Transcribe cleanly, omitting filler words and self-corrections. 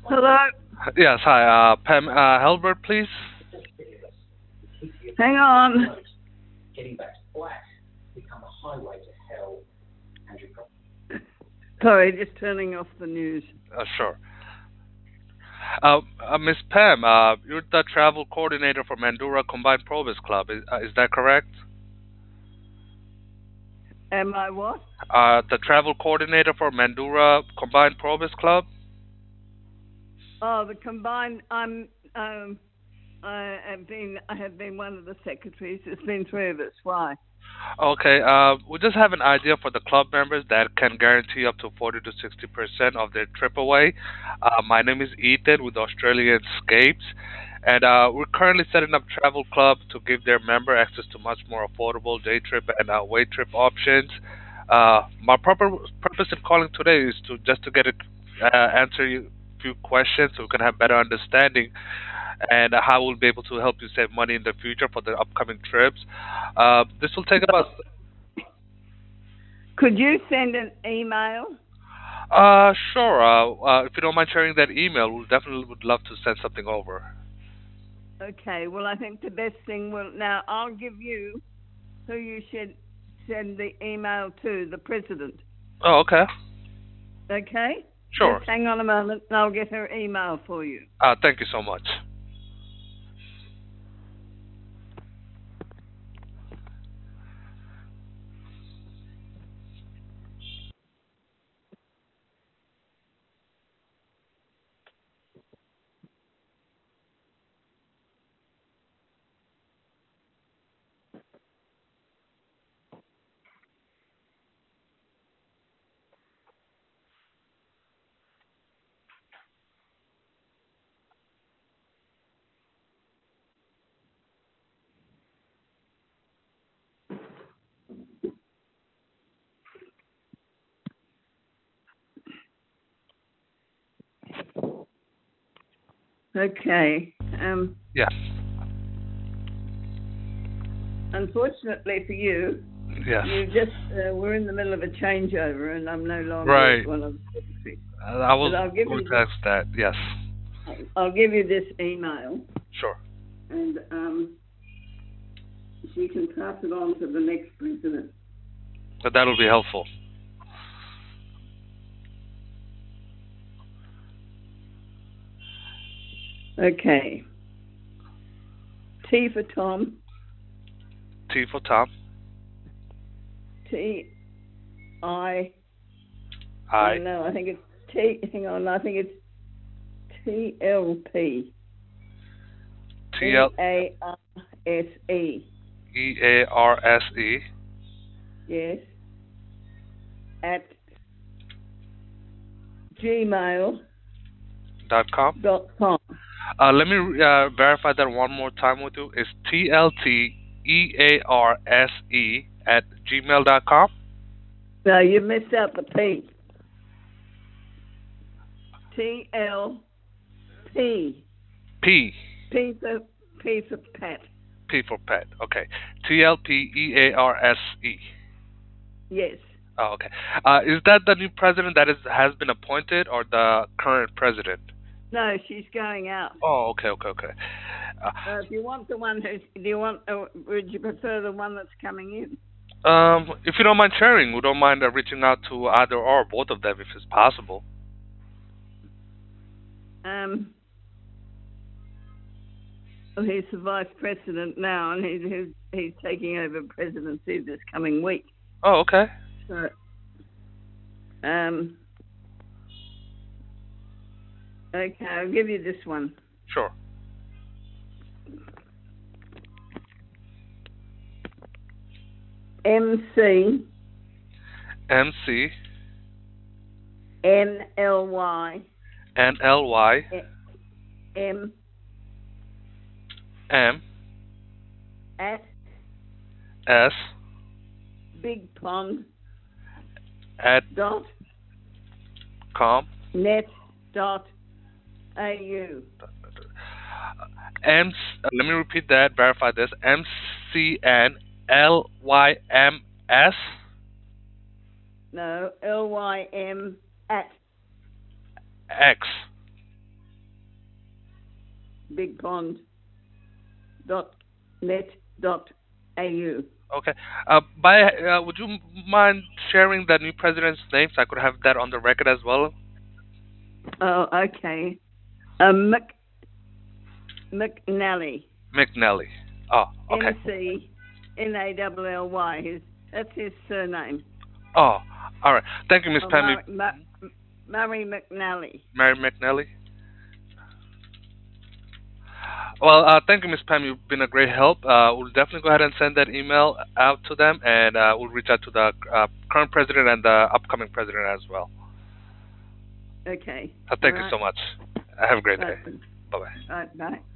Hello? Yes, hi. Pam Halbert, please. Hang on. Sorry, just turning off the news. Sure. Miss Pam, you're the travel coordinator for Mandura Combined Provis Club. Is that correct? Am I what? The travel coordinator for Mandura Combined Provis Club? Oh, the combined. I have been one of the secretaries. There's been three of us. Why? Okay, we just have an idea for the club members that can guarantee up to 40 to 60% of their trip away. My name is Ethan with Australian Escapes, and we're currently setting up travel club to give their member access to much more affordable day trip and away trip options. My proper purpose in calling today is to just to get a answer you a few questions so we can have better understanding and how we'll be able to help you save money in the future for the upcoming trips. This will take about. Could you send an email? Sure. If you don't mind sharing that email, we definitely would love to send something over. Okay. Well, I think the best thing will. Now, I'll give you who you should send the email to, the president. Oh, okay. Okay? Sure. Just hang on a moment and I'll get her email for you. Thank you so much. Okay. Yes. Unfortunately for you, Yes. you just we're in the middle of a changeover, and I'm no longer Right. one of the secretaries. I But was I'll give going you to ask that. Yes. I'll give you this email, Sure. and she can pass it on to the next president. But that'll be helpful. Okay. T for Tom. T for Tom. T I. Oh I. no, I think it's T. Hang on, I think it's TLP. T L EARSE. E A R S E Yes. At gmail.com. .com. Let me verify that one more time with you. It's TLTEARSE at gmail.com. No, you missed out the P. TLP. P. P for P for Pat. P for pet. Okay. TLPEARSE. Yes. Oh, okay. Is that the new president that has been appointed or the current president? No, she's going out. Oh, okay, okay, okay. If you want the one who's, do you want? Would you prefer the one that's coming in? If you don't mind sharing, we don't mind reaching out to either or both of them if it's possible. Um, well, he's the vice president now, and he's taking over presidency this coming week. Oh, okay. So, um, okay, I'll give you this one. Sure. MC MC NLY NLY M M at S Big Pond at dot com. net dot au. Let me repeat that. Verify this. MCNLYMS No, LYM at X bigpond.net.au. Okay. Would you mind sharing the new president's name so I could have that on the record as well? Oh, okay. McNally. McNally. Oh, okay. McNally. That's his surname. Oh, all right. Thank you, Miss Oh, Pammy. Murray McNally. Mary McNally. Well, thank you, Miss Pam. You've been a great help. We'll definitely go ahead and send that email out to them, and we'll reach out to the current president and the upcoming president as well. Okay. Thank you so much. Have a great day. Right. Bye bye. Right. Bye.